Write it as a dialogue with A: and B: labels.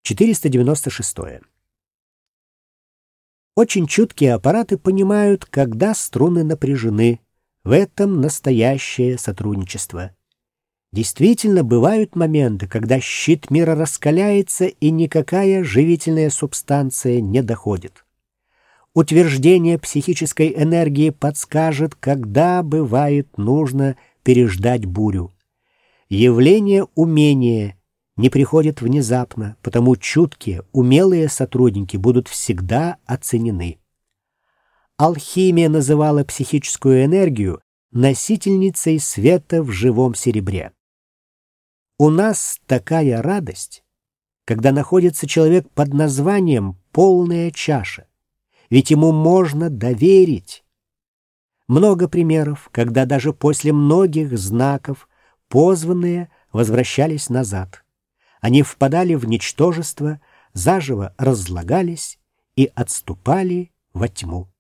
A: 496. Очень чуткие аппараты понимают, когда струны напряжены. В этом настоящее сотрудничество. Действительно, бывают моменты, когда щит мира раскаляется, и никакая живительная субстанция не доходит. Утверждение психической энергии подскажет, когда бывает нужно переждать бурю. Явление умения не приходит внезапно, потому чуткие, умелые сотрудники будут всегда оценены. Алхимия называла психическую энергию носительницей света в живом серебре. У нас такая радость, когда находится человек под названием «полная чаша», ведь ему можно доверить. Много примеров, когда даже после многих знаков позванные возвращались назад. Они впадали в ничтожество, заживо разлагались и отступали во тьму.